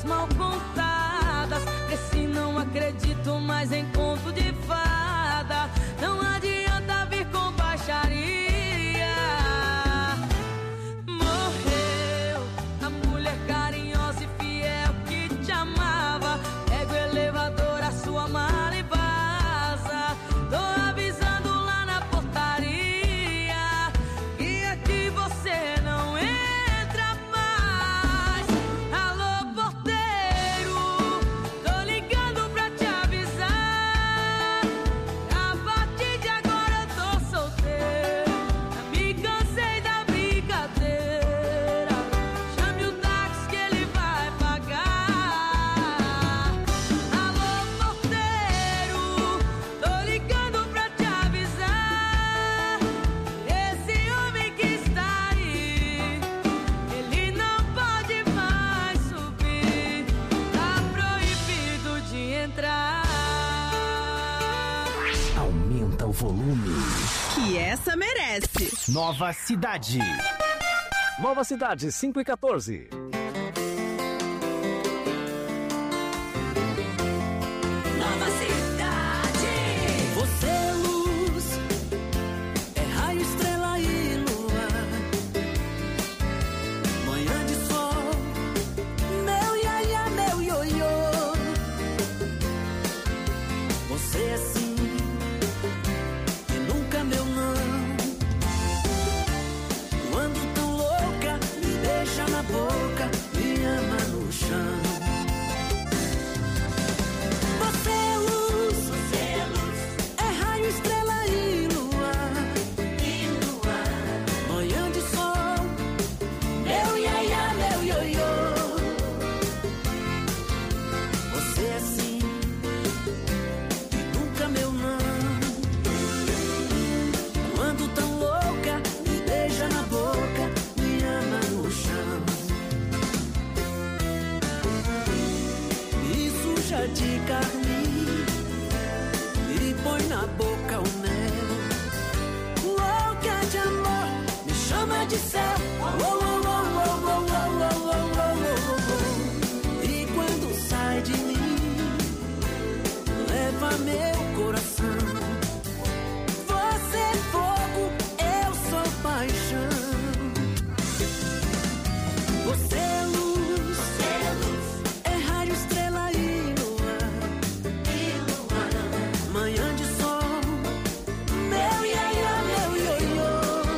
dias mal contadas. Cresci, não acredito mais em conto de fada. Não adianta vir com baixaria. Morreu a mulher carinhosa e fiel que te amava. Pega o elevador, a sua mala e vaza. Tô avisando lá na portaria que aqui você não entra mais. Alô, porteiro, tô ligando pra te avisar. A partir de agora eu tô solteiro. Me cansei da brincadeira. Chame o táxi que ele vai pagar. Alô, porteiro, tô ligando pra te avisar. Esse homem que está aí, ele não pode mais subir. Tá proibido de entrar. Aumenta o volume. Que essa merece. Nova Cidade. Nova Cidade, 5h14. Nova cidade. Você é luz, é raio, estrela e lua. Manhã de sol, meu iaia, meu ioiô. Você é sim e nunca meu não. Quando tão louca, me deixa na boca, me ama no chão. Você é luz, é raio, estrela e lua. Manhã de sol, meu iaia, meu ioiô. Você é sim e nunca meu não. Quando tão louca, me beija na boca, me ama no chão. Me suja de carmim e põe na boca o mel. Louca de amor, me chama de céu. Oh, oh, oh, oh, oh, oh, oh, oh, oh, oh. E quando sai de mim, leva meu coração. Você é fogo, eu sou paixão. Você é luz, é raio, estrela e lua. Manhã de sol, meu iaia, meu ioiô.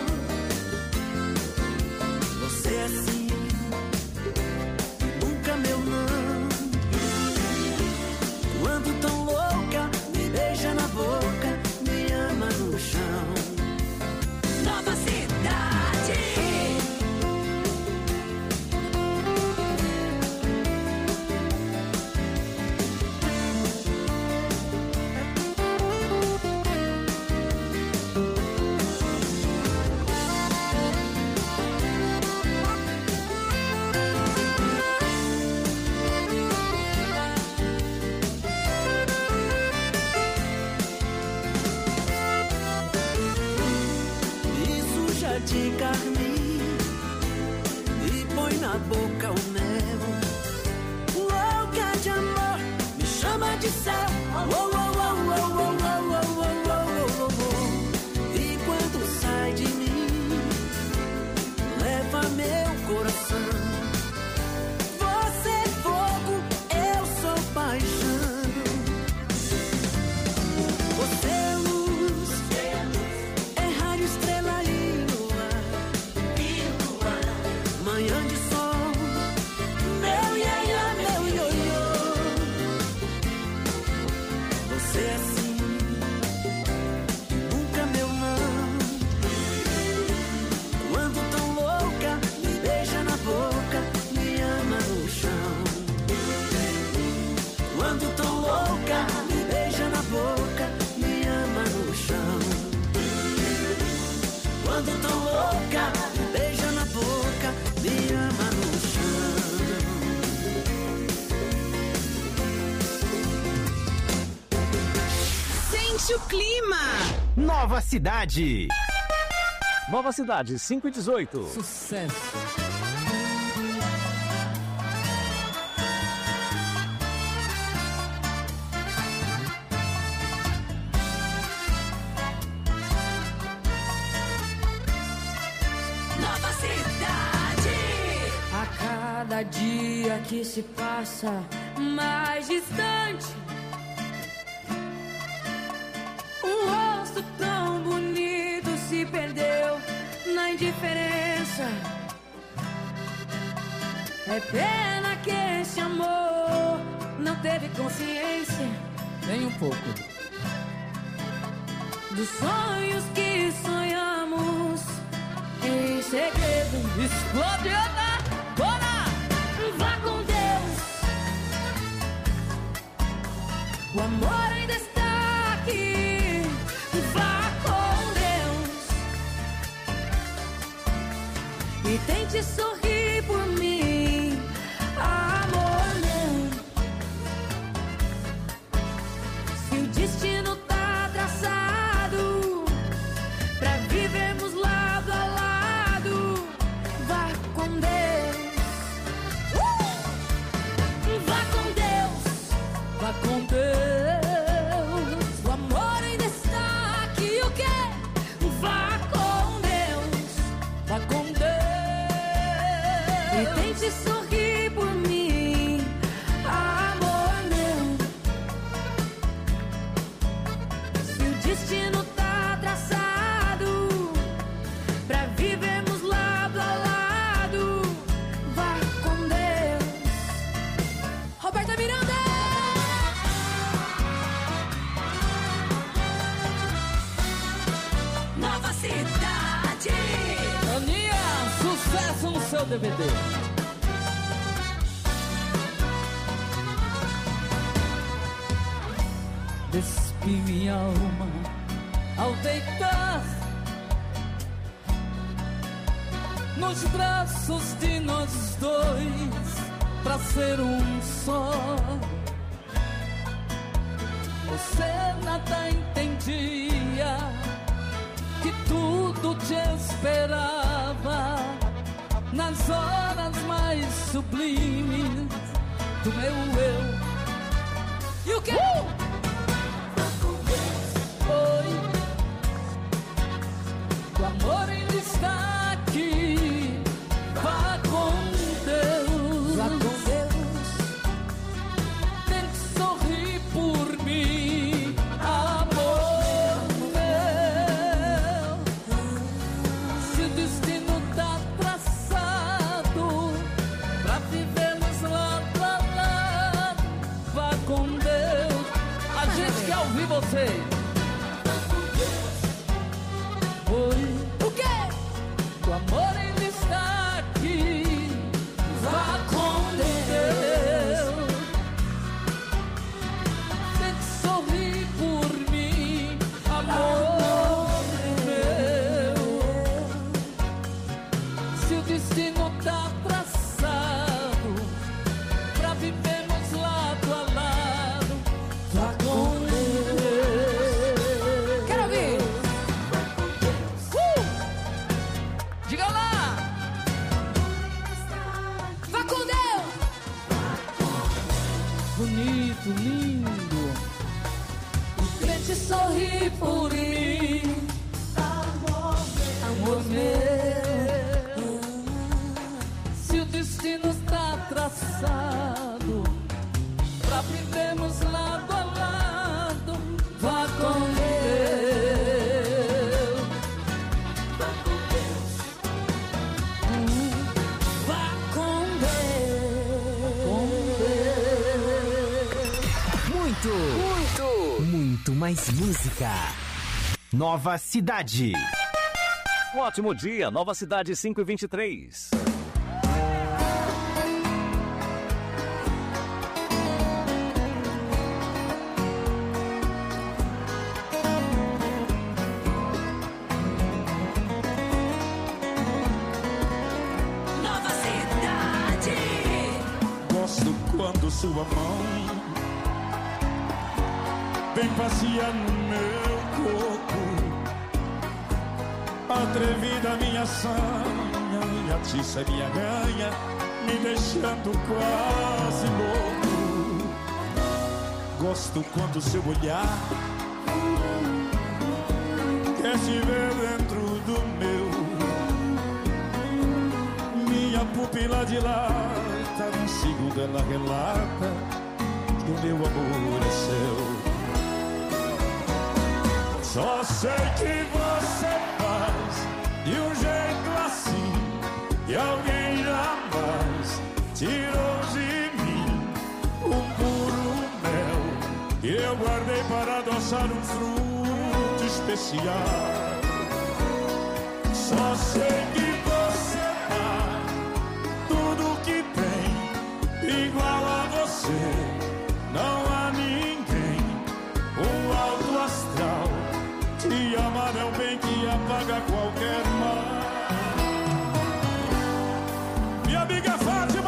Você é sim e nunca meu não. Quando tão louca, me beija na boca, me ama no chão. Nova cidade. Me suja de carmim e põe na boca o mel. Louca de amor, me chama de céu. Oh, oh, oh, oh, oh, oh, oh, oh, oh, oh, oh. E quando sai de mim, leva meu coração. Você é fogo, eu sou paixão. Você é luz, é raio, estrela e lua. Manhã de sol, meu iaia, meu ioiô. Você é sim e nunca meu não. Quando tão louca, me beija na boca, me ama no chão. Quando tão louca, me beija na boca, me ama no chão. Quando tão louca, me beija na boca, me ama no chão. Sente o clima. Nova Cidade. Nova Cidade, 5h18. Sucesso. Cada dia que se passa mais distante, um rosto tão bonito se perdeu na indiferença. É pena que esse amor não teve consciência, nem um pouco, dos sonhos que sonhamos em segredo. Explode, Ana! Bora! Vá com Deus, o amor ainda está aqui. Vá com Deus e tente sorrir por mim, amor meu. Se o destino tá traçado pra vivermos lado a lado, vá com Deus. Vá com Deus, Vá com Deus. o amor ainda está aqui. O quê? Vá com Deus Vá com Deus. e tente sorrir por mim, amor meu. Se o destino tá traçado pra vivermos lado a lado, vá com Deus. Roberta Miranda! Nova Cidade! Aninha, sucesso no seu DVD. Despi minha alma ao deitar nos braços de nós dois, pra ser um só. Você nada entendia, que tudo te esperava nas horas mais sublimes do meu eu. E o quê? Oi, o amor ainda está aqui. Vá com Deus, Vá com Deus, tente sorrir por mim, amor meu. Se o destino tá traçado pra vivermos lado a lado, vá com Deus. A gente quer ouvir você. Oi, o quê? o amor ainda está aqui. Vá com Deus, tente sorrir por mim, amor meu. Se o destino tá traçado pra vivermos lado a lado, vá com Deus. Quero ouvir! Diga lá! Vá com Deus! Bonito, lindo, tente sorrir por mim, amor meu. Se o destino está traçado pra vivermos lado a lado, vá com Deus. Vá com Muito, muito mais música. Nova Cidade. Um ótimo dia, Nova Cidade 5h23. Nova Cidade! Gosto quando sua mão vem passear no meu corpo, atrevida minha sanha e atiça minha ganha, me deixando quase louco. Gosto quando seu olhar quer se ver dentro do meu, minha pupila dilata volta num segundo ela relata que o meu amor é seu. Só sei que você faz de um jeito assim que alguém jamais tirou de mim um puro mel que eu guardei para adoçar um fruto especial. Só sei que você dá tudo que tem, igual a você não há ninguém. Um alto astral, te amar é um bem que apaga qualquer mal. Minha amiga Fátima,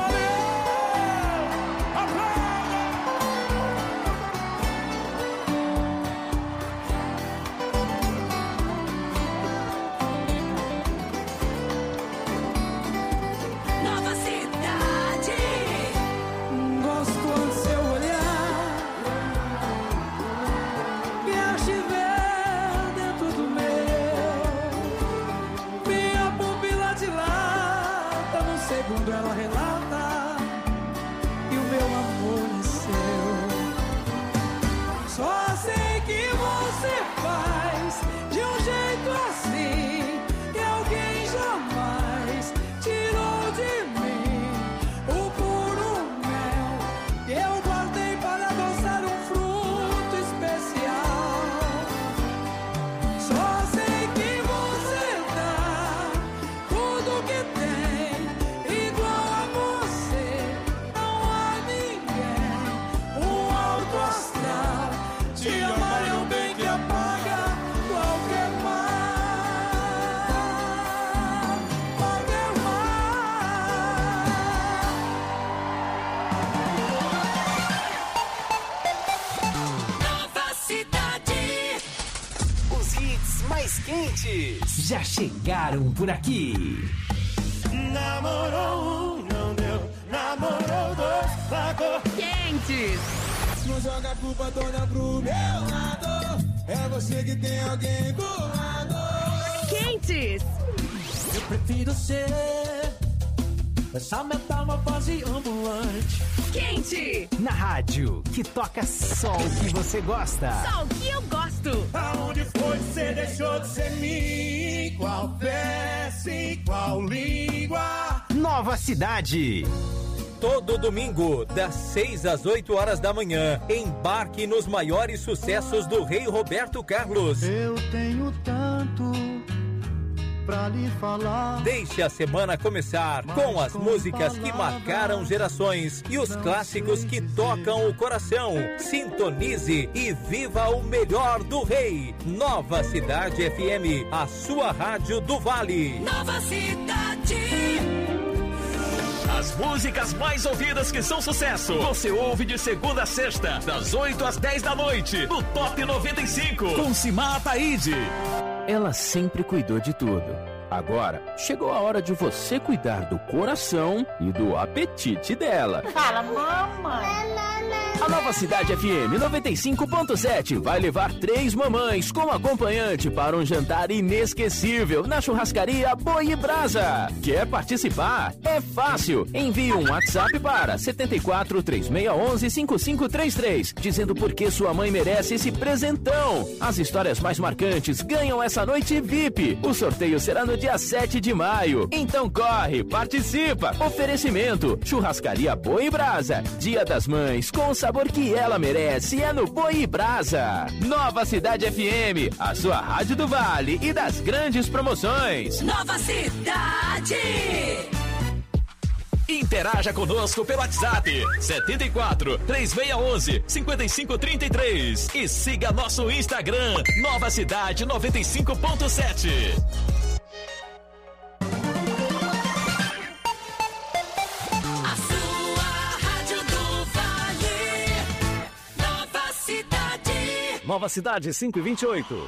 ela relata que o meu amor é seu. Só sei que você faz de um jeito assim que alguém jamais tirou de mim o puro mel que eu guardei para adoçar um fruto especial. Só sei que você dá tudo que tem, igual a você não há ninguém. Um alto astral, te amar é um bem que apaga qualquer mal, qualquer Nova Cidade. Os hits mais quentes já chegaram por aqui. namorou um, não deu, namorou dois, pagou. Quentes. Não joga a culpa toda pro meu lado, é você que tem alguém do lado. Quentes. Eu prefiro ser essa metamorfose ambulante. Quente. Na rádio, que toca só o que você gosta. Só o que eu gosto. Aonde foi que você deixou de ser mim? Qual peça e qual língua? Nova Cidade. Todo domingo, das 6 às 8 horas da manhã, embarque nos maiores sucessos do Rei Roberto Carlos. Eu tenho tanto pra lhe falar. Deixe a semana começar com as músicas que marcaram gerações e os clássicos que tocam o coração. Sintonize e viva o melhor do Rei. Nova Cidade FM, a sua rádio do Vale. Nova Cidade. As músicas mais ouvidas que são sucesso, você ouve de segunda a sexta, das 8 às 10 da noite, no Top 95, com Simar Ataíde. Ela sempre cuidou de tudo. Agora, chegou a hora de você cuidar do coração e do apetite dela. Fala, mamãe. A Nova Cidade FM 95.7 vai levar 3 mamães como acompanhante para um jantar inesquecível na churrascaria Boi e Brasa. Quer participar? É fácil. Envie um WhatsApp para 74 3611 5533, dizendo por que sua mãe merece esse presentão. As histórias mais marcantes ganham essa noite VIP. O sorteio será no dia 7 de maio. Então corre, participa. Oferecimento: Churrascaria Boi e Brasa. Dia das Mães com o sabor que ela merece é no Boi e Brasa. Nova Cidade FM, a sua rádio do Vale e das grandes promoções. Nova Cidade. Interaja conosco pelo WhatsApp 74 3611 5533 e siga nosso Instagram Nova Cidade 95.7. Nova Cidade 528.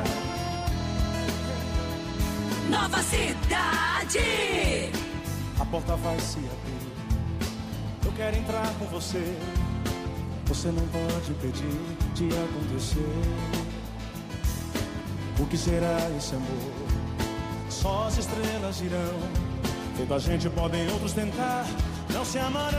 Nova Cidade. porta vai se abrir. Eu quero entrar com você. Você não pode impedir de acontecer. O que será esse amor? Só as estrelas dirão. Feito a gente podem outros tentar, não se amarão.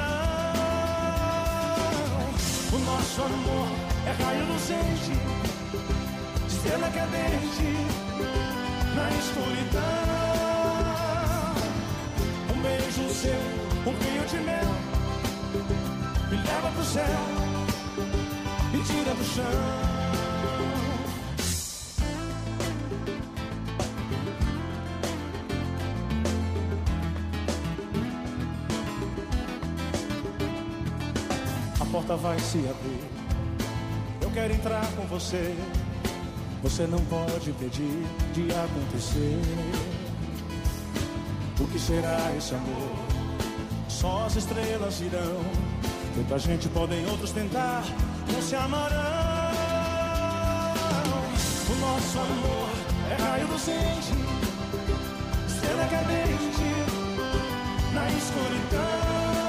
O nosso amor é raio lucente, estrela cadente na escuridão. Um beijo seu, um rio de mel, me leva pro céu, me tira do chão. A porta vai se abrir. Eu quero entrar com você. Você não pode impedir de acontecer. O que será esse amor? Só as estrelas irão. Tanta gente podem outros tentar, não se amarão. O nosso amor é raio lucente, estrela cadente na escuridão.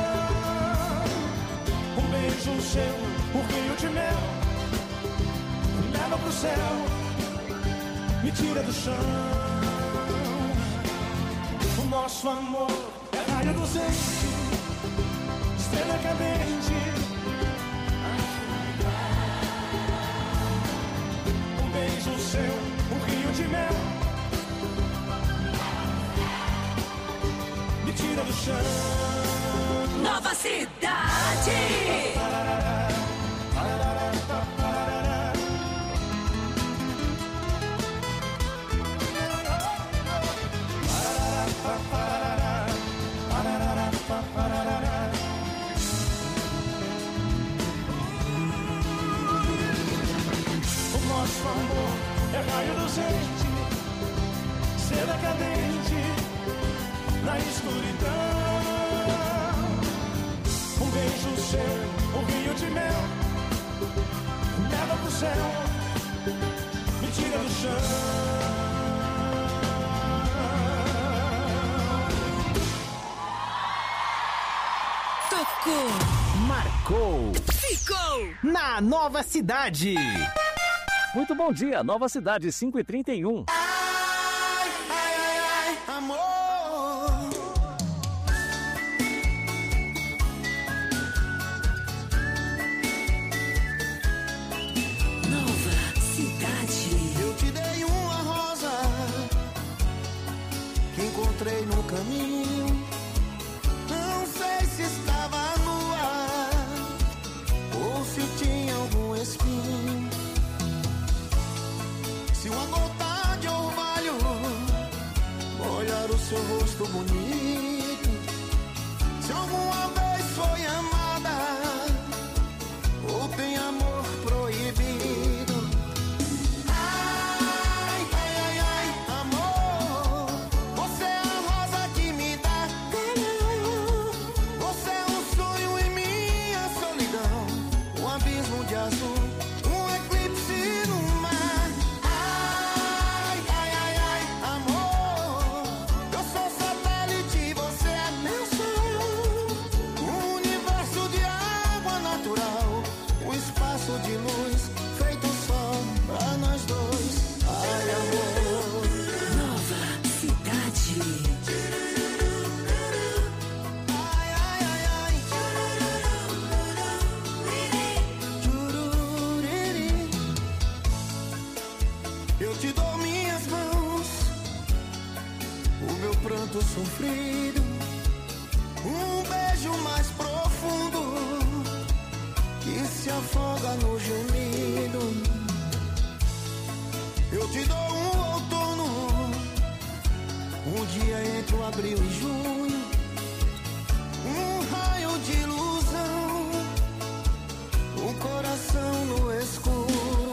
Um beijo seu, um rio de mel, me leva pro céu, me tira do chão. O nosso amor é raio lucente, estrela cadente. Um beijo seu, um rio de mel, me tira do chão. Nova Cidade. O nosso amor é raio lucente, seda cadente na escuridão. Um beijo seu, um rio de mel, me leva pro céu, me tira do chão. Tocou, marcou, ficou na Nova Cidade. Muito bom dia, Nova Cidade, 5h31. Ai, ai, ai, ai, amor. Nova Cidade. Eu te dei uma rosa que encontrei no caminho. Não sei se estava no ar ou se tinha algum espinho. Se uma gota de orvalho molhar o seu rosto bonito, se alguma vez foi amada ou tem amor proibido. Ai, ai, ai, ai, amor, você é a rosa que me dá calor. Você é um sonho em minha solidão, um abismo de azul, um eclipse no mar. Ai, ai, ai, ai, amor, eu sou satélite, você é meu sol. Um universo de água natural, um espaço de luz feito só pra nós dois. Ai, amor. Nova Cidade. Ai, ai, ai, ai. Chururiri. Eu te dou minhas mãos, o meu pranto sofrido, um beijo mais profundo que se afoga no gemido. Eu te dou um outono, um dia entre o abril e junho, um raio de ilusão, um coração no escuro.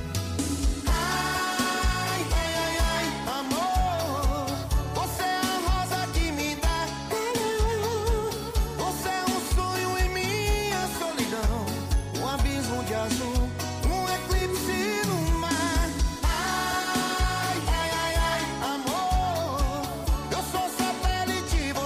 Ai, ai, ai, ai, amor, você é a rosa que me dá calor. Você é um sonho em minha solidão, um abismo de azul, um eclipse no mar. Ai, ai, ai, ai, amor, eu sou satélite,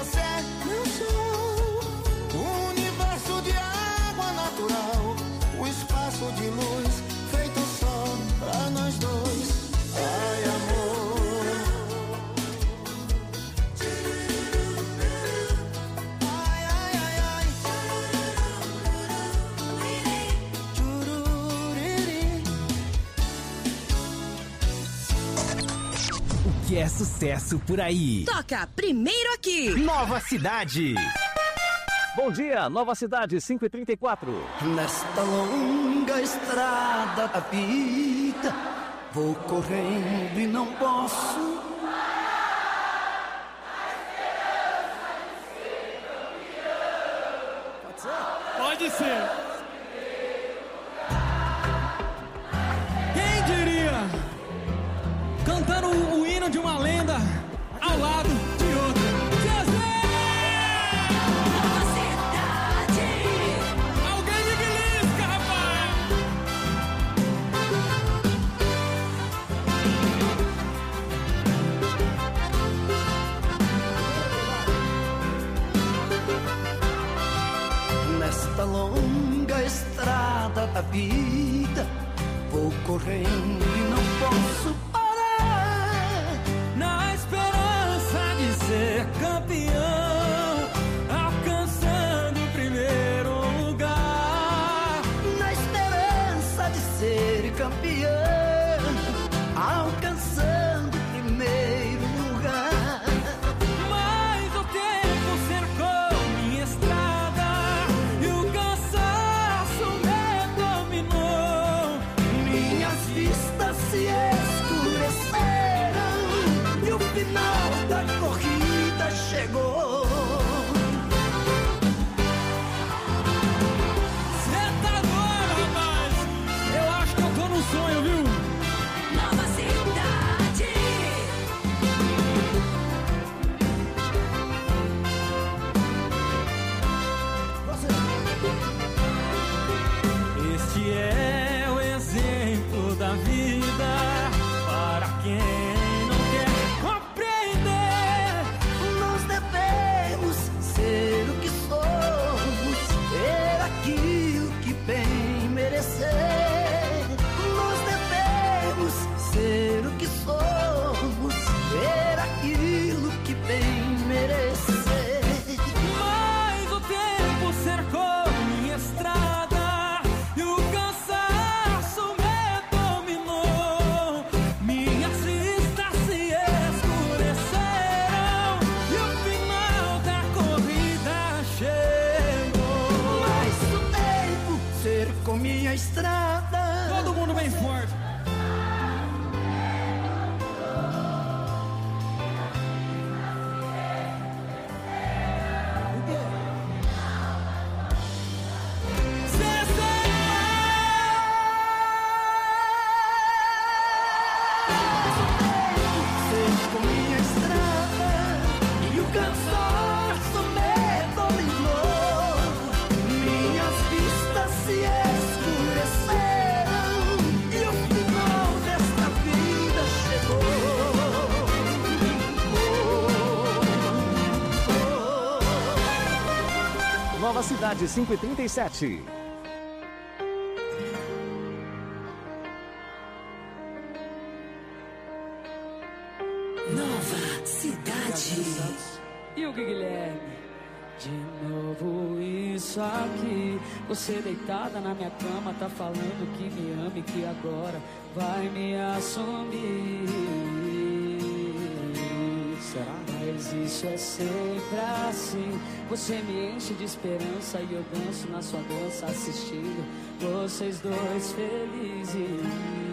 que é sucesso por aí. Toca primeiro aqui. Nova Cidade. Bom dia, Nova Cidade, 5h34. Nesta longa estrada da vida, vou correndo e não posso. Pode ser. Quem diria? Cantando o hino de uma lenda ao lado de outra. Nova Cidade. Alguém me belisca, rapaz. Nesta longa estrada da vida, vou correndo e não posso parar. Na esperança de ser campeão, alcançando o primeiro lugar. Na esperança de ser campeão, alcançando o primeiro lugar. Mas o tempo cercou minha estrada e o cansaço me dominou. Minhas vistas se escureceram e o final da corrida chegou. Cê tá doido, rapaz? Eu acho que eu tô num sonho, viu? Nova Cidade. Este é o exemplo da vida para quem não quer compreender. Nós devemos ser o que somos, ter aquilo que bem merecer. Nós devemos ser o que somos, ter aquilo que bem merecer. Mas o tempo cercou minha estrada e o cansaço me dominou. Minhas vistas se escureceram e o final da corrida chegou. Mas o tempo cercou minha estrada. Todo mundo bem forte. Cercou minha estrada e o cansaço me dominou. Minhas vistas se escureceram e o final desta vida chegou. Nova Cidade, 5h37. Nova Cidade. E o Guilherme? De novo isso aqui. Você deitada na minha cama, tá falando que me ama e que agora vai me assumir. Será? Mas isso é sempre assim. Você me enche de esperança e eu danço na sua dança, assistindo vocês dois felizes.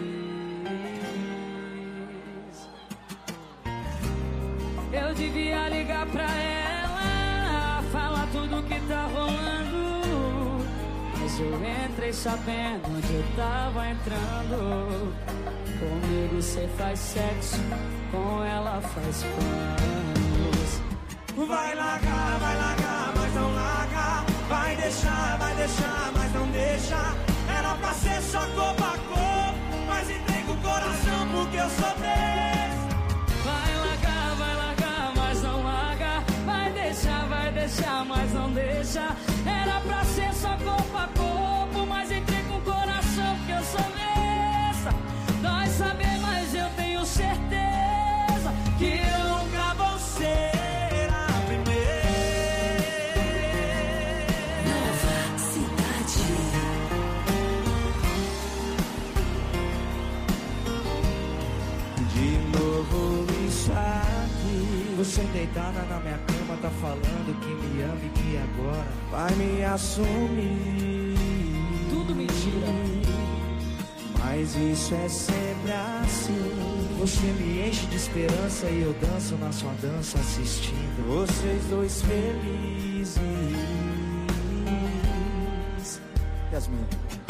Eu devia ligar pra ela, falar tudo que tá rolando. Mas eu entrei sabendo onde eu tava entrando. Comigo cê faz sexo, com ela faz planos. Vai largar, mas não larga. Vai deixar, mas não deixa. Era pra ser só corpo a corpo, mas entrei com o coração porque eu sou desse. Vai largar, mas não larga. Vai deixar, mas não deixa. Era pra ser só corpo a corpo, mas entrei com o coração porque eu sou besta. Dói saber, mas eu tenho certeza que eu nunca vou ser a primeira. Nova Cidade. De novo isso Você deitada na minha cama tá falando que me ama e que agora vai me assumir. Tudo mentira. Mas isso é sempre assim. Você me enche de esperança e eu danço na sua dança assistindo vocês dois felizes. Yasmin.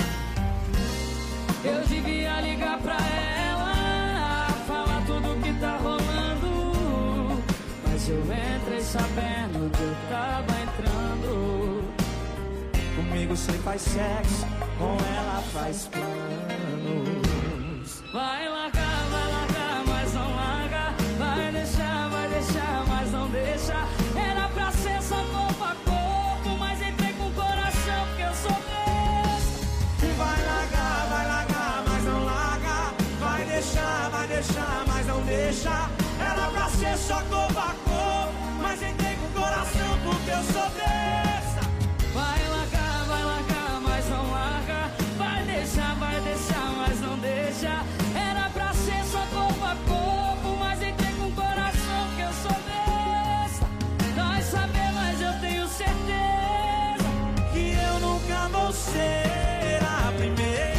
Eu devia ligar pra ela, falar tudo que tá rolando, mas eu entrei sabendo que eu tava entrando. Comigo você faz sexo, com ela faz planos. Vai largar, mas não larga. Vai deixar, mas não deixa. Era pra ser só corpo a corpo, mas entrei com o coração porque eu sou besta. Vai largar, mas não larga. Vai deixar, mas não deixa. Era pra ser só corpo a corpo, mas entrei com o coração porque eu sou besta. Vai largar, mas não larga. Vai deixar, mas não deixa. Era pra ser só corpo a corpo, mas entrei com o coração que eu sou besta. Nós sabemos, mas eu tenho certeza que eu nunca vou ser a primeira.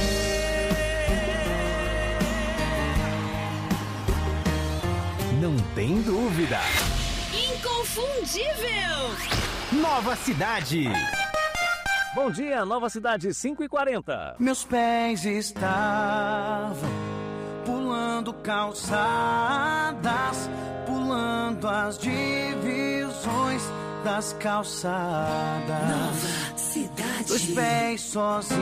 Não tem dúvida. Inconfundível. Nova Cidade. Bom dia, Nova Cidade, 5h40. Meus pés estavam pulando calçadas, pulando as divisões das calçadas. Nova Cidade. Dois pés sozinhos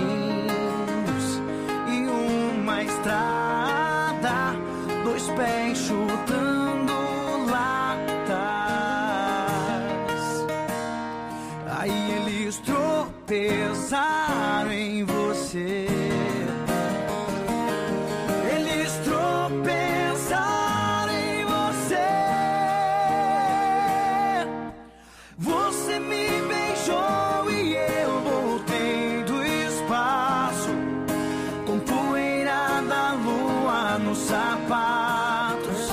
em uma estrada, dois pés chutando latas. Aí eles tropeçaram em você. Eles tropeçaram em você. Você me beijou e eu voltei do espaço, com poeira da lua nos sapatos.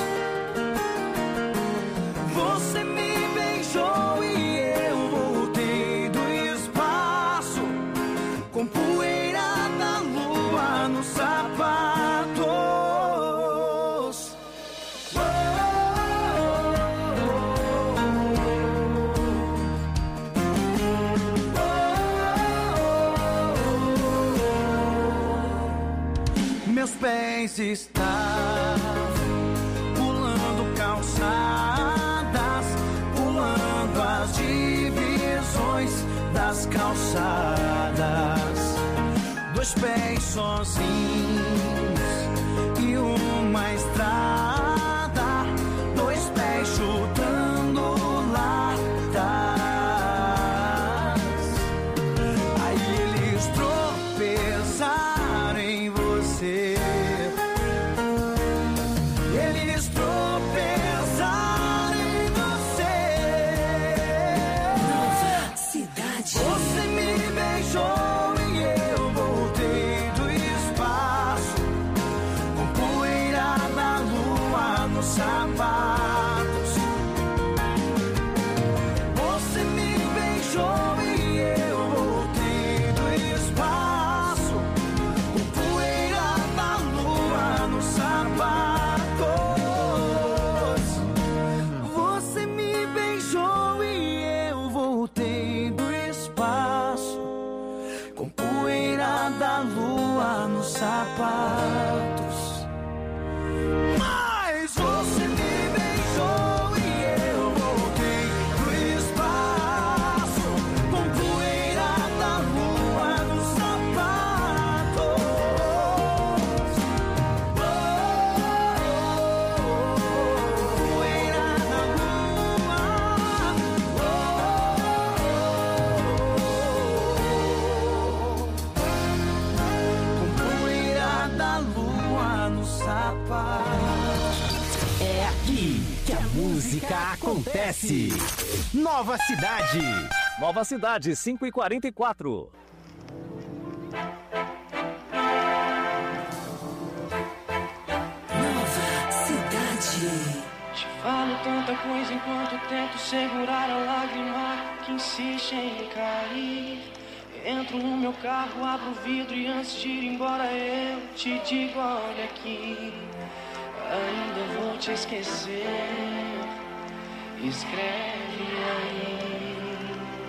Você me beijou e eu voltei do espaço, com poeira da lua nos sapatos. Meus pés estavam pulando calçadas, pulando as divisões das calçadas. Dois pés sozinhos e uma estrada, dois pés chutando latas. Aí eles tropeçaram em você. Eles tropeçaram em você. Nova Cidade. Você me beijou e eu voltei do espaço, com poeira da lua nos sapatos. Você me beijou e eu voltei do espaço, com poeira da lua nos sapatos. Você me beijou e eu voltei do espaço, com poeira da lua nos sapatos. Mas você me beijou e eu voltei do espaço, com poeira da lua nos sapatos. Poeira da lua. Com poeira da lua nos sapatos. É aqui que a música acontece. Nova Cidade. Nova Cidade, 5h44. Nova Cidade. Te Falo tanta coisa enquanto tento segurar a lágrima que insiste em cair. Entro no meu carro, abro o vidro e antes de ir embora eu te digo, olha aqui, ainda vou te esquecer, escreve aí.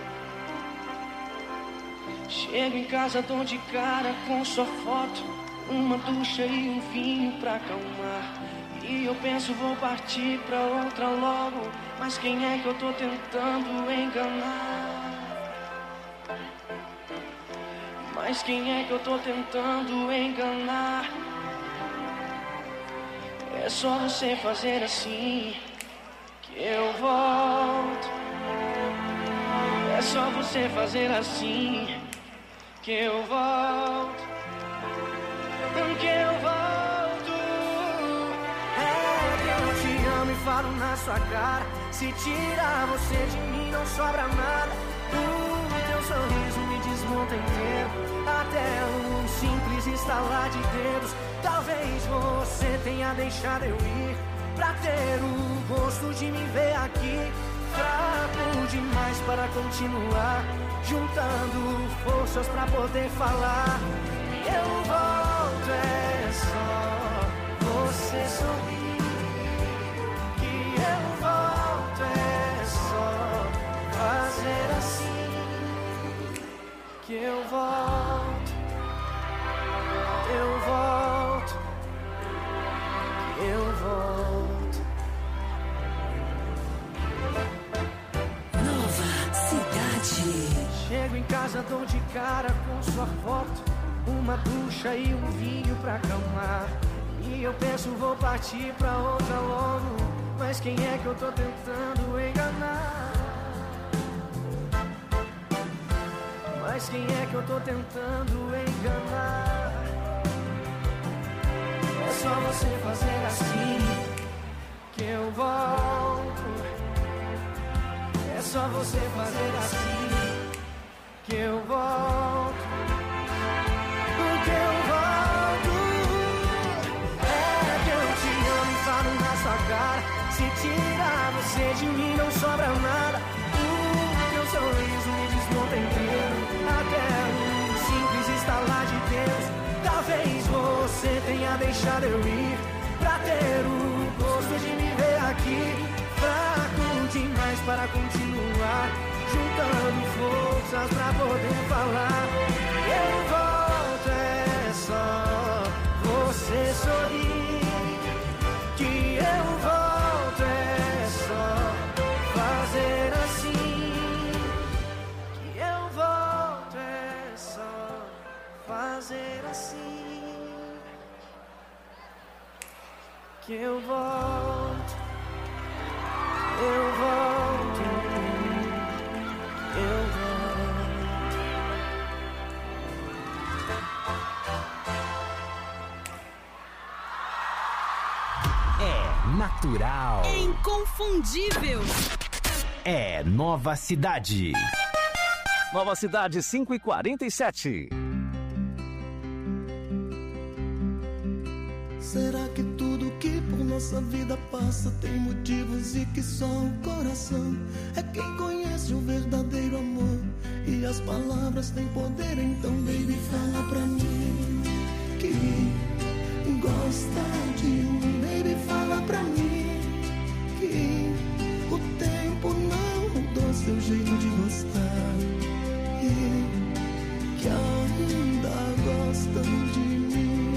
Chego em casa, dou de cara com sua foto, uma ducha e um vinho pra acalmar. E eu penso, vou partir pra outra logo, mas quem é que eu tô tentando enganar? Mas quem é que eu tô tentando enganar? É só você fazer assim que eu volto. É só você fazer assim que eu volto. Que eu volto. É que eu te amo e falo na sua cara. Se tirar você de mim não sobra nada. O teu sorriso me desmonta inteiro. Até um simples estalar de dedos. Talvez você tenha deixado eu ir pra ter o gosto de me ver aqui. Fraco demais para continuar, juntando forças pra poder falar. Eu volto, é só você sorrir. Que eu volto, é só fazer assim. Que eu volto, eu volto, eu volto. Nova Cidade. Chego em casa, dou de cara com sua foto, uma ducha e um vinho pra acalmar. E eu penso, vou partir pra outra logo, mas quem é que eu tô tentando enganar? Mas quem é que eu tô tentando enganar? É só você fazer assim que eu volto. É só você fazer assim que eu volto. Que eu volto. É que eu te amo e falo na sua cara. Se tirar você de mim não sobra nada. O teu sorriso me desmonta inteiro. Até um simples estalar de Deus. Talvez você tenha deixado eu ir pra ter o gosto de me ver aqui. Fraco demais para continuar, juntando forças pra poder falar. Eu volto, é só você sorrir. Que eu volto, é só fazer assim. Que eu volto, é só fazer assim. Que eu volto, eu volto, eu volto. É natural. É inconfundível. É Nova Cidade. Nova Cidade 5h47. Será que tudo que por nossa vida passa tem motivos e que só o coração é quem conhece o verdadeiro amor? E as palavras têm poder, então baby fala pra mim que gosta de mim. Baby fala pra mim que o tempo não mudou seu jeito de gostar e que ainda gostam de mim.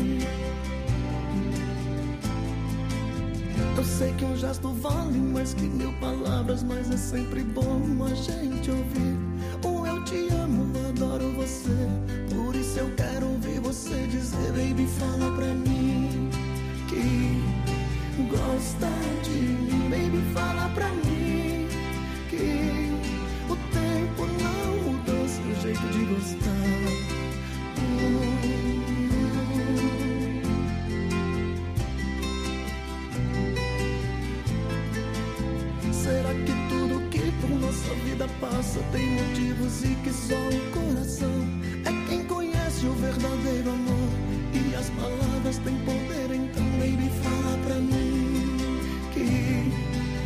Eu sei que um gesto vale mais que 1000 palavras, mas é sempre bom a gente ouvir o eu te amo, adoro você. Por isso eu quero ouvir você dizer, baby, fala pra mim que gosta de mim. Baby, fala pra mim que o tempo não mudou seu jeito de gostar. Será que tudo que por nossa vida passa tem motivos e que só o coração é quem conhece o verdadeiro amor? E as palavras têm poder, então baby fala pra mim que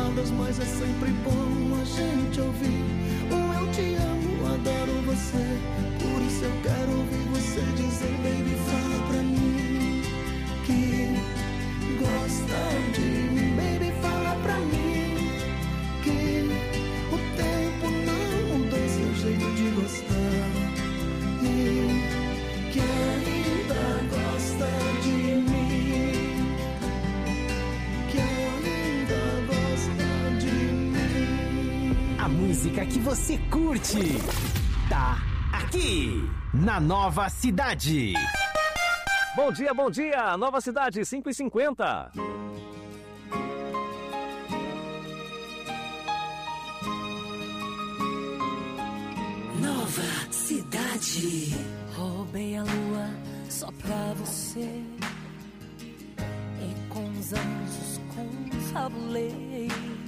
palavras, mas é sempre bom a gente ouvir um eu te amo, adoro você. Por isso eu quero ouvir você dizer, baby, fala pra mim que gosta de mim. Baby, fala pra mim que o tempo não mudou seu jeito de gostar e que ainda gosta de mim, que ainda gosta de mim. A música que você curte tá aqui na Nova Cidade. Bom dia, Nova Cidade, 5h50. Nova Cidade. Roubei a lua só pra você e com os anjos confabulei.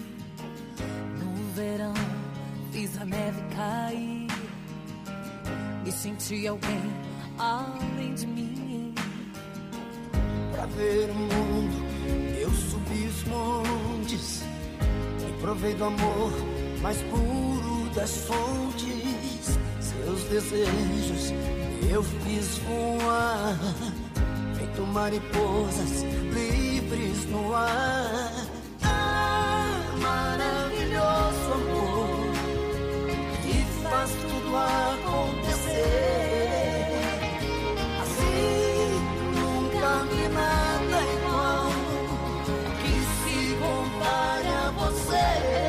No verão fiz a neve cair e senti alguém além de mim. Pra ver o mundo eu subi os montes e provei do amor mais puro das fontes. Seus desejos eu fiz voar, feito mariposas livres no ar. Ah, maravilhoso amor que faz tudo acontecer. Assim nunca vi nada igual que se compare a você.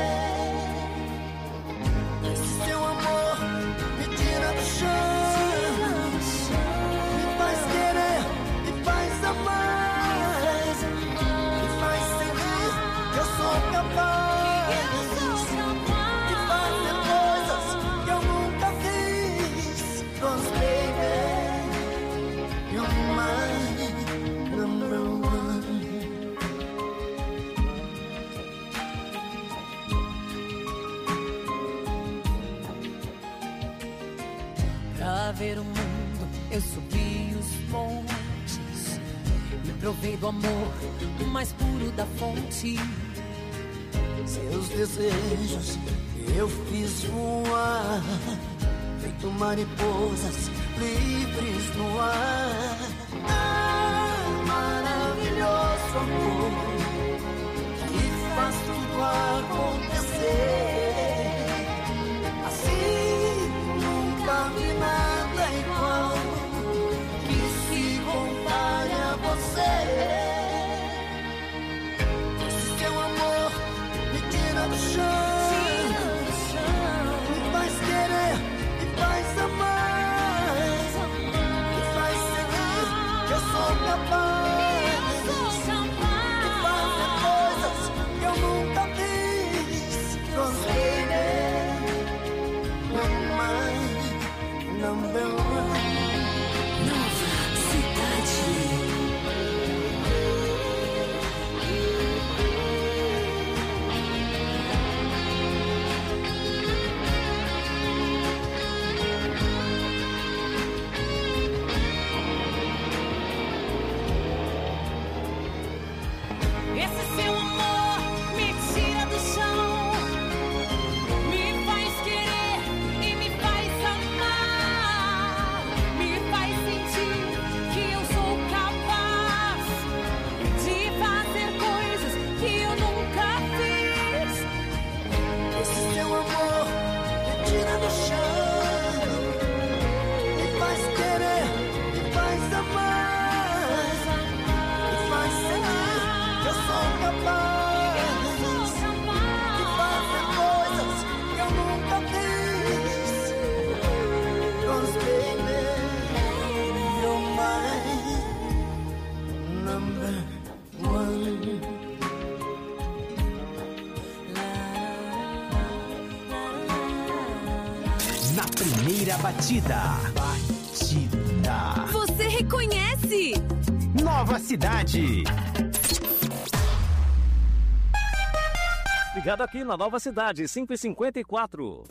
Esse seu amor me tira do chão, me faz querer, me faz amar, me faz sentir que eu sou capaz de fazer coisas que eu nunca fiz. 'Cause baby, you're my number one. Pra ver o mundo eu subi os montes e provei do amor mais puro da fonte. Seus desejos eu fiz voar, feito mariposas livres no ar. Ah, maravilhoso amor que faz tudo acontecer. Assim nunca vi nada igual que se compare a você. Esse seu amor me tira do chão, me faz querer, me faz amar, me faz sentir que eu sou capaz de fazer coisas que eu nunca fiz. 'Cause baby, you're my number one. Nova Cidade. Esse seu amor me tira do chão, me faz querer e me faz amar, me faz sentir que eu sou capaz de fazer coisas que eu nunca fiz. Esse seu amor me tira do chão, me faz querer, me faz amar, me faz sentir que eu sou capaz de fazer coisas que eu nunca fiz. 'Cause baby, you're my number one. Na primeira batida. Você reconhece? Nova Cidade. Ligado aqui na Nova Cidade, 5h54.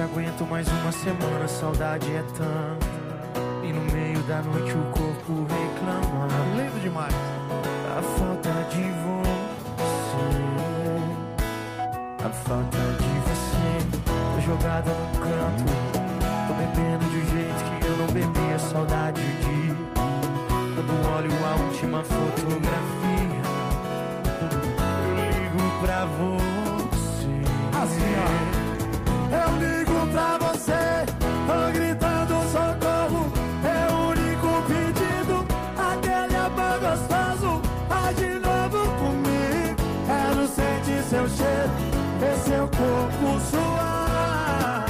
que aguento mais uma semana, saudade é tanta. E no meio da noite o corpo reclama. Lindo demais. A falta de você, a falta de você. Tô jogada no canto, tô bebendo de um jeito que eu não bebia. Saudade de quando olho a última fotografia, eu ligo pra você. Assim, ó. Eu ligo pra você, tô gritando socorro. É o único pedido, aquele amor gostoso. Vai de novo comigo. Quero sentir seu cheiro, ver seu corpo suar.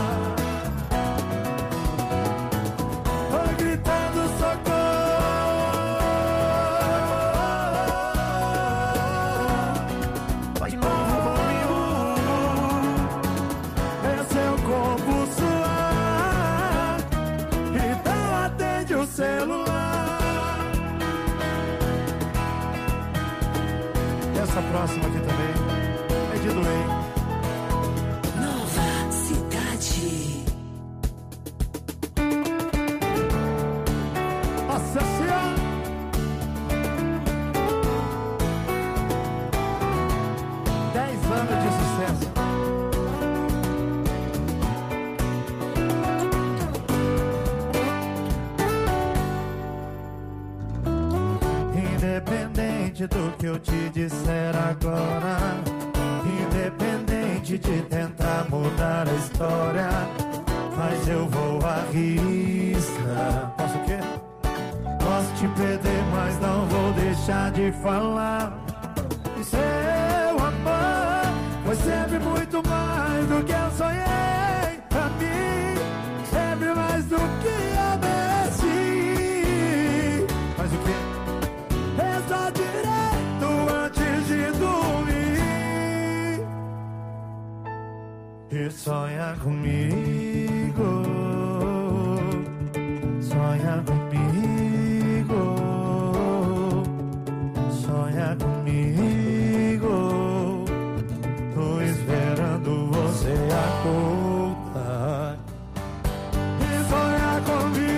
Tô gritando socorro. Vai de novo comigo. Ver seu corpo suar. Então atende o celular. E essa próxima aqui também é de doer. Nova Cidade. Nossa Senhora. Dez anos de sucesso. Independente do que eu te disser agora, independente de tentar mudar a história, mas eu vou arriscar. Posso o quê? Posso te perder, mas não vou deixar de falar. E seu amor foi sempre muito mais do que eu sonhei. Pra mim, sempre mais do que eu mereci. Mas o quê? Reza direito antes de dormir e sonha comigo, sonha comigo, sonha comigo. Tô esperando você acordar e sonha comigo.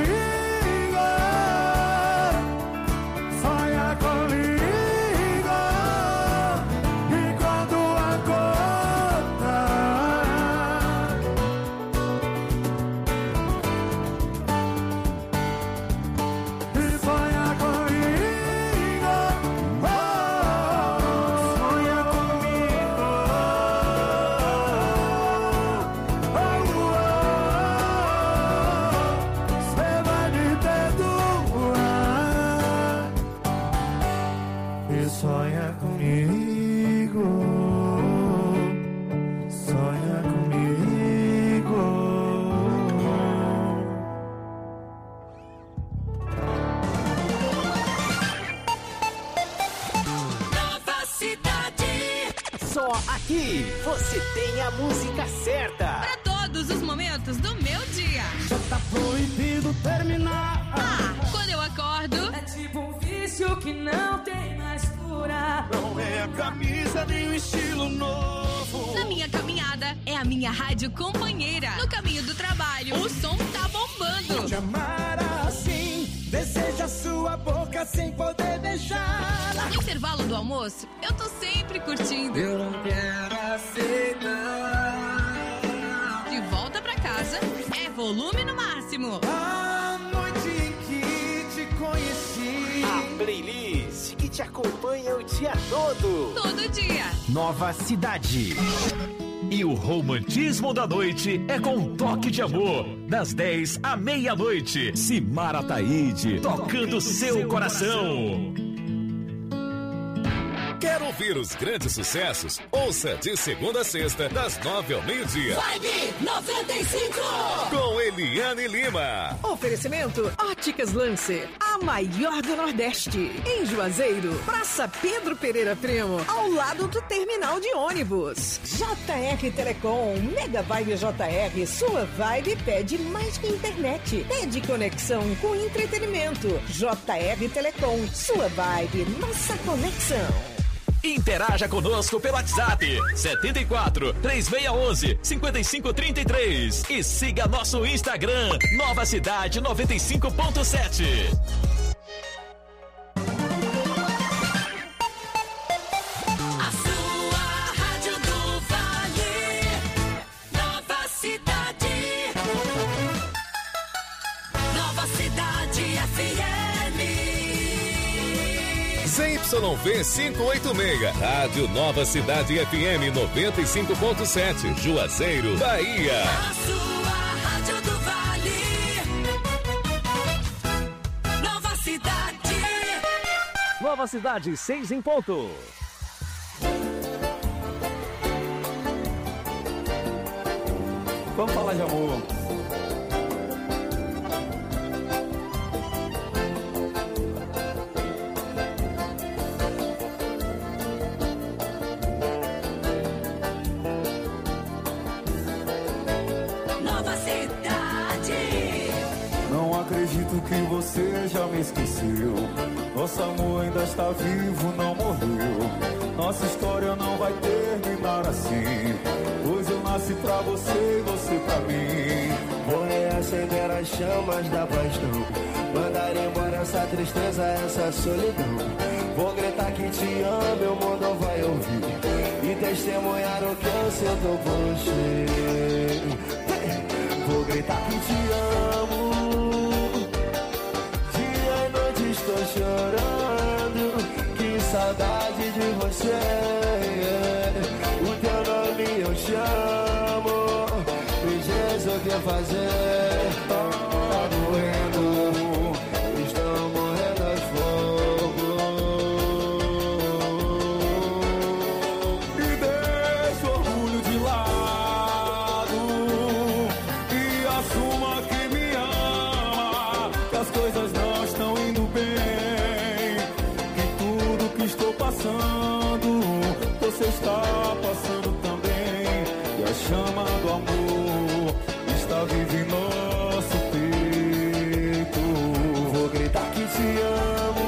Sonha comigo e quando acordar, e sonha comigo, sonha comigo, você vai me perdoar. E sonha comigo, sonha comigo. Nova Cidade. Só aqui você tem a música certa. Pra todos os momentos do meu dia. Já tá proibido terminar. Quando eu acordo, É tipo um vício que não tem mais cura. Não é a camisa nem o estilo novo. na minha caminhada, é a minha rádio companheira. No caminho do trabalho, o som tá bombando. Te amar assim, deseja sua boca sem poder beijar. No intervalo do almoço, eu tô sempre curtindo. Eu não quero aceitar. De volta pra casa, é volume no máximo. A noite em que te conheci. A playlist que te acompanha o dia todo. Todo dia. Nova Cidade. E o romantismo da noite é com um toque de amor. Das 10 à meia-noite. Simara Taide, tocando seu coração. Quer ouvir os grandes sucessos? Ouça de segunda a sexta, das 9 ao meio-dia. Vibe 95! Com Eliane Lima. Oferecimento Óticas Lancer, a maior do Nordeste. Em Juazeiro, Praça Pedro Pereira Primo, ao lado do terminal de ônibus. JR Telecom, Mega Vibe JR, sua vibe pede mais que internet. Pede conexão com entretenimento. JR Telecom, sua vibe, nossa conexão. Interaja conosco pelo WhatsApp 74 3611 5533 e siga nosso Instagram Nova Cidade 95.7. ZYV 586, Rádio Nova Cidade FM 95.7, Juazeiro, Bahia. A sua Rádio do Vale. Nova Cidade. Nova Cidade, 6 em ponto. Vamos falar de amor. Acredito que você já me esqueceu. Nosso amor ainda está vivo, não morreu. Nossa história não vai terminar assim, pois eu nasci pra você e você pra mim. Vou reacender as chamas da paixão, mandar embora essa tristeza, essa solidão. Vou gritar que te amo, meu mundo vai ouvir e testemunhar o que eu sinto por você. Vou gritar que te amo, estou chorando, que saudade de você. O teu nome eu chamo, me diz o que fazer. Tá doendo, estou morrendo aos fogos. E deixa o orgulho de lado e assuma que me ama, que as coisas não estão indo bem, que tudo que estou passando, você está passando também. E a chama do amor está viva em nosso peito. Vou gritar que te amo,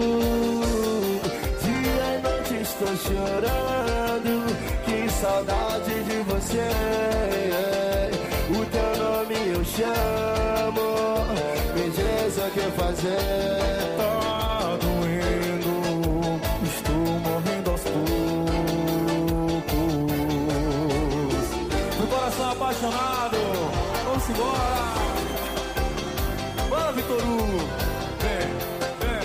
dia e noite estou chorando, que saudade de você. O teu nome eu chamo, me diz o que fazer. Tá doendo, estou morrendo aos poucos. Meu coração apaixonado, vamos embora. Bora, Vitor Hugo. Vem, vem.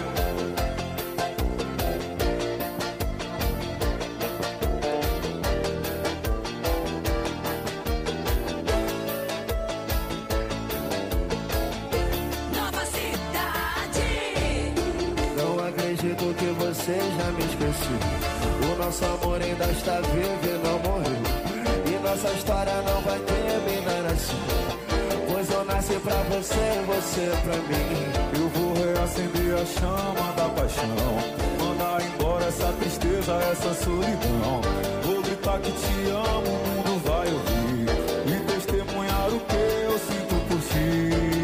Acredito que você já me esqueceu. O nosso amor ainda está vivo e não morreu, e nossa história não vai terminar assim, pois eu nasci pra você e você pra mim. Eu vou reacender a chama da paixão, mandar embora essa tristeza, essa solidão. Vou gritar que te amo, o mundo vai ouvir e testemunhar o que eu sinto por ti.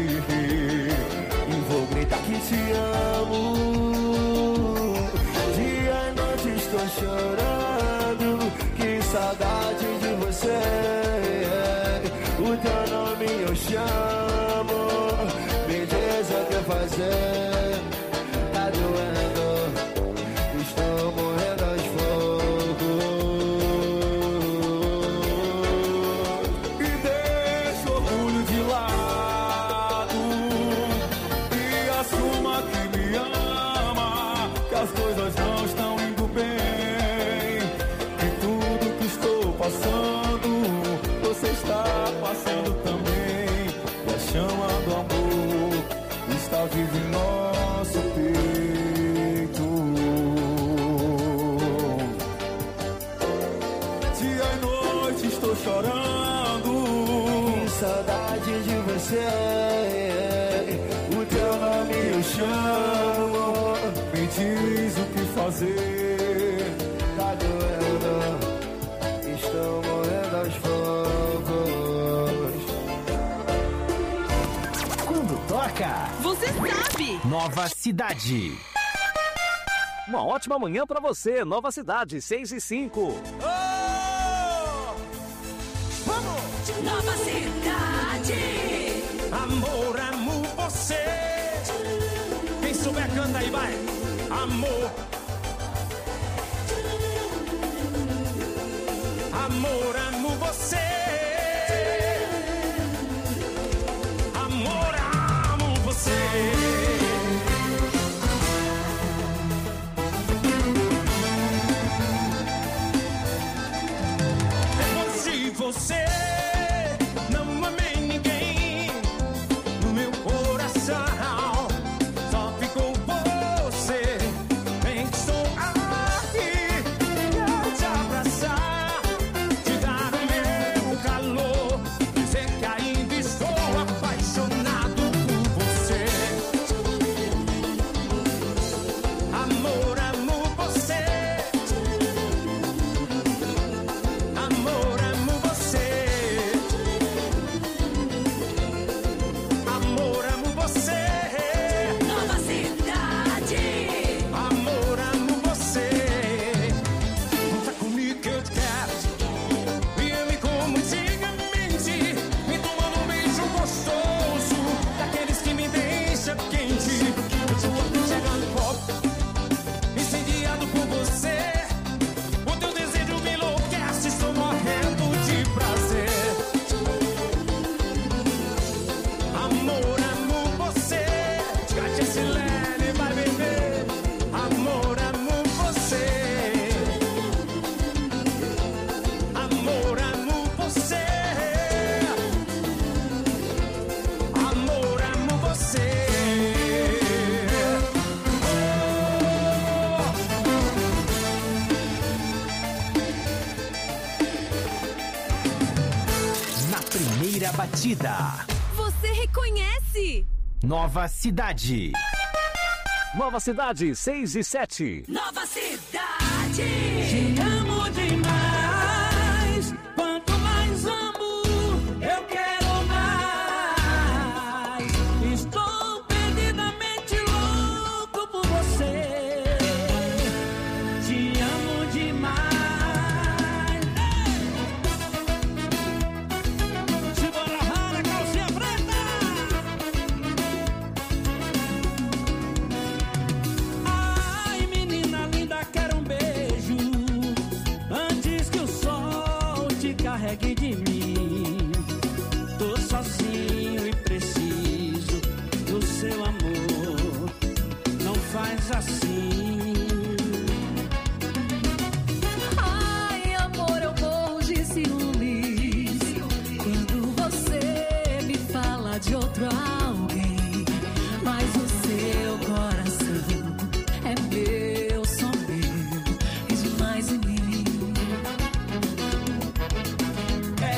E vou gritar que te amo, estou chorando, que saudade de você. O teu nome eu chamo, me diz o que fazer. Tá doendo, estou morrendo aos fogos. E deixa o orgulho de lado e assuma que me ama, que as coisas não estão indo bem, que tudo que estou passando, você está passando também. E a chama do amor está viva em nosso peito. Dia e noite estou chorando, que saudade de você. O teu nome eu chamo, me diz o que fazer. Tá doendo, estou morrendo aos fogos. Quando toca, você sabe. Nova Cidade. Uma ótima manhã pra você, Nova Cidade, 6 e 5. Vamos! Nova Cidade! Amor, amo você. Quem souber canta aí, vai. Amor. Amor, amo você. Amor, amo você. Depois de você, não amei ninguém no meu coração. Só ficou você. Vem que estou aqui pra te abraçar, te dar o meu calor, dizer que ainda estou apaixonado por você. Amor, amo você. Amor, amo você. Amor, amo você. Nova Cidade! Amor, amo você. Conta comigo que eu te quero. Me como antigamente, me tomando um beijo gostoso, daqueles que me deixa quente. Eu tô aqui chegando pop, incendiado por você. O teu desejo me enlouquece, estou morrendo de prazer. Amor, amo você. Cate Silene, vai beber. Amor, amo você. Amor, amo você. Amor, amo você. Na primeira batida, Você reconhece? Nova Cidade. Nova Cidade, 6 e 7. Nova Cidade! Te amo demais. Quanto mais amo, eu quero mais. Estou perdidamente louco por você. Te amo demais. Simbora, rala, calcinha preta. Ai, menina linda, quero um beijo antes que o sol te carregue de mim. Tô sozinho e preciso do seu amor. Não faz assim. Ai, amor, eu morro de ciúmes quando você me fala de outro alguém. Mas o seu coração é meu, só meu, e demais em mim.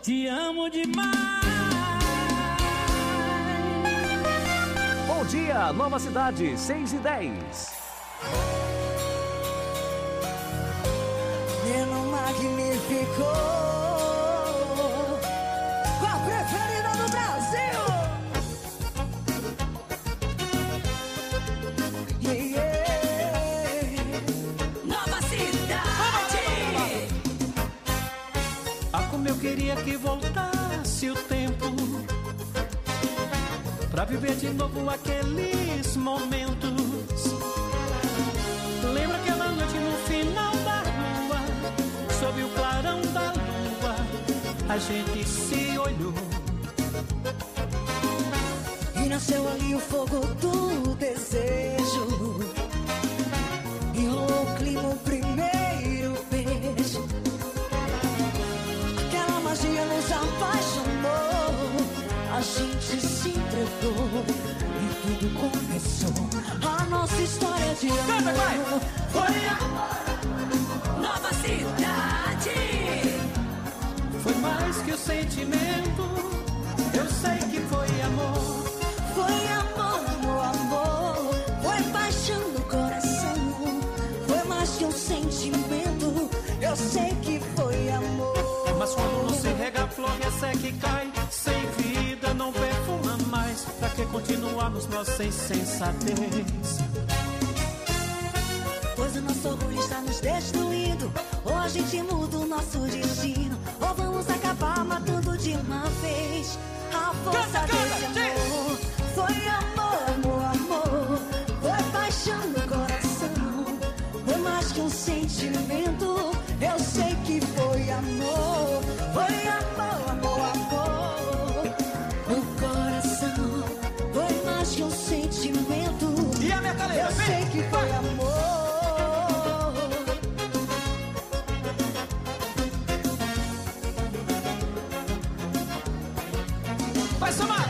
te amo demais. Bom dia, Nova Cidade, 6h10. Neno Magnífico, a preferida do Brasil. Nova Cidade. Ah, como eu queria que voltasse o tempo pra viver de novo aqueles momentos. Lembra aquela noite no final da rua, sob o clarão da lua, a gente se olhou E nasceu ali o fogo do desejo, e rolou o clima, o primeiro beijo. Aquela magia nos apaixonou, a gente se entregou e tudo começou. A nossa história de amor foi amor. Nova Cidade. Foi mais que o sentimento, eu sei que foi amor. Foi amor, amor, amor. Foi paixão no coração. Foi mais que um sentimento, eu sei que foi amor. Mas quando não se rega a flor, resseca e cai, sem vida não perfuma mais. Pra que continuarmos nós sem sensatez? Pois o nosso orgulho está nos destruindo. Ou a gente muda o nosso destino, ou vamos acabar matando de uma vez. A força desse amor foi amor, amor, amor. Foi paixão no coração. Foi mais que um sentimento, eu sei que foi amor. Foi amor, amor, amor. O coração foi mais que um sentimento. E a minha caleira, eu sei que foi amor. Vai somar!